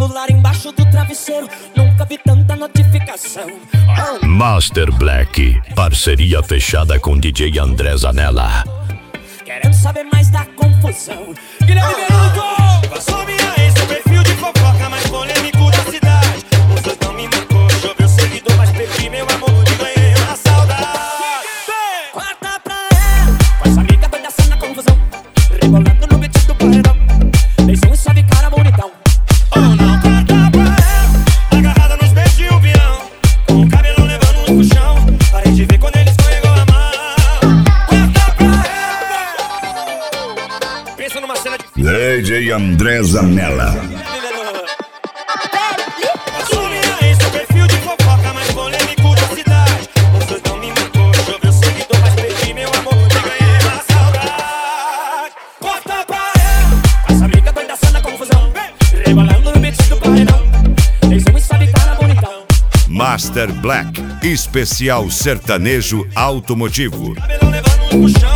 celular embaixo do travesseiro, nunca vi tanta notificação. Master Black, parceria fechada com DJ André Zanella. Querendo saber mais da confusão. Guilherme Beruto! Passou minha ex, o perfil de fofoca mais polêmico da cidade. Os dois não me marcou, choveu seguidor, mas perdi meu amor e ganhei uma saudade. Corta pra ela, com essa amiga doida assim na confusão, rebolando no beat do paredão. Beijão e sobe cara bonitão. Oh não, corta pra ela, agarrada nos beijos de um peão, com o cabelo levando um puxão. Parei de ver quando ele escorregou a mão. Corta pra ela. Pensa numa cena de DJ André Zanella. Passou minha ex, o perfil de fofoca mais polêmico da cidade. Os dois não me marcou, choveu seguidor, mas perdi meu amor e ganhei uma saudade. Corta pra ela, Com essa amiga doida assim na confusão, rebolando no beat do paredão. Beijão e sobe cara bonitão. Master Black, especial sertanejo automotivo. cabelo levando um puxão.